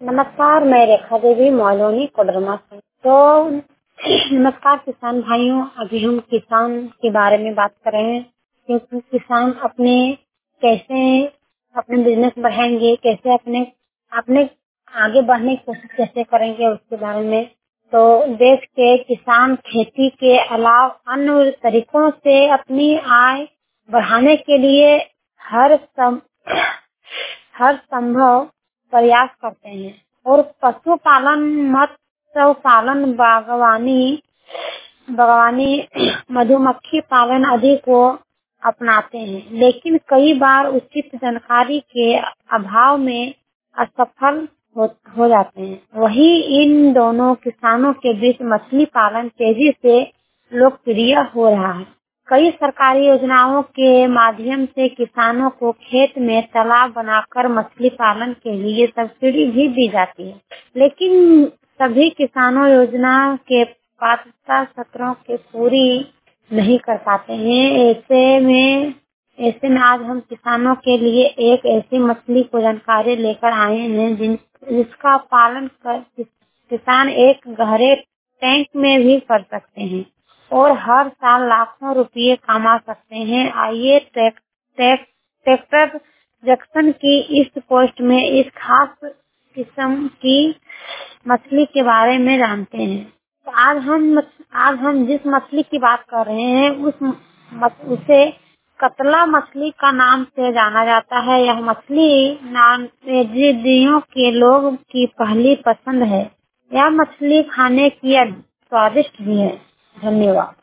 नमस्कार, मैं रेखा देवी मौलवी कोडरमा से। तो नमस्कार किसान भाइयों, अभी हम किसान के बारे में बात कर रहे हैं, क्योंकि किसान कैसे अपने बिजनेस बढ़ाएंगे, कैसे अपने अपने आगे बढ़ने की कोशिश कैसे करेंगे उसके बारे में। तो देश के किसान खेती के अलावा अन्य तरीकों से अपनी आय बढ़ाने के लिए हर संभव प्रयास करते हैं और पशुपालन, मत्स्य पालन, बागवानी, मधुमक्खी पालन आदि को अपनाते हैं, लेकिन कई बार उचित जानकारी के अभाव में असफल हो जाते हैं। वहीं इन दोनों किसानों के बीच मछली पालन तेजी से लोकप्रिय हो रहा है। कई सरकारी योजनाओं के माध्यम से किसानों को खेत में तालाब बनाकर मछली पालन के लिए सब्सिडी भी दी जाती है, लेकिन सभी किसानों योजना के पात्रता शर्तों के पूरी नहीं कर पाते हैं। ऐसे में आज हम किसानों के लिए एक ऐसी मछली को जानकारी लेकर आए हैं जिसका पालन कर किसान एक गहरे टैंक में भी कर सकते हैं और हर साल लाखों रुपये कमा सकते हैं। आइए ट्रैक्टर जंक्शन की इस पोस्ट में इस खास किस्म की मछली के बारे में जानते हैं। तो आज हम जिस मछली की बात कर रहे हैं उसे कतला मछली का नाम से जाना जाता है। यह मछली नदियों के लोग की पहली पसंद है। यह मछली खाने की स्वादिष्ट भी है। धन्यवाद।